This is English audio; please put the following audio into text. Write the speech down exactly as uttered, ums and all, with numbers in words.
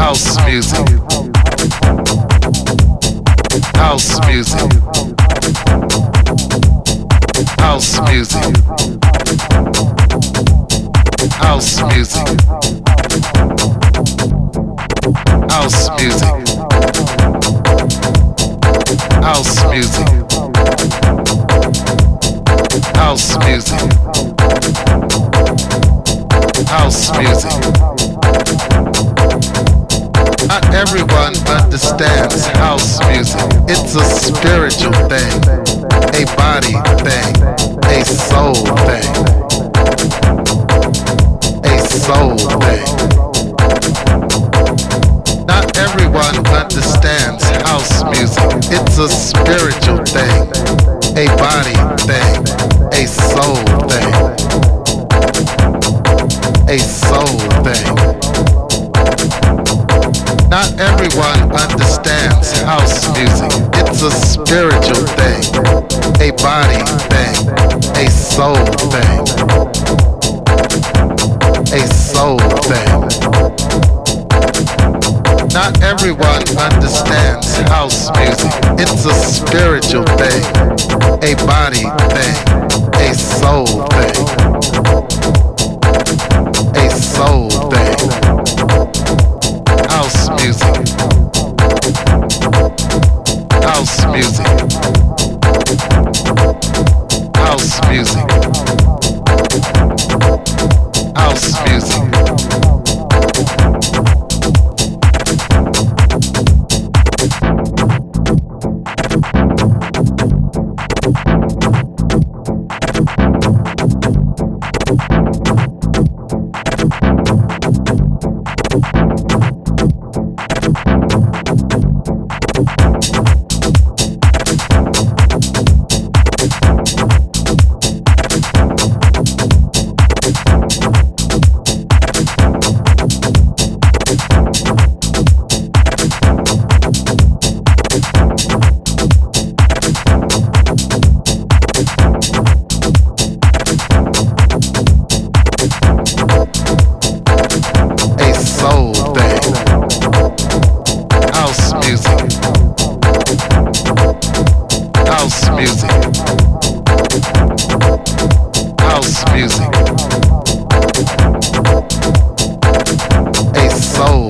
House music. House music. House music. House music. House music. House music. House music. House music. Not everyone understands house music. It's a spiritual thing, a body thing, a soul thing, a soul thing. Not everyone understands house music. It's a spiritual thing, a body thing, a soul thing, a soul thing. Not everyone understands house music. It's a spiritual thing, a body thing, a soul thing, a soul thing. Not everyone understands house music. It's a spiritual thing, a body thing, a soul thing, a soul thing. House music. House music. House music. House music. House music. A soul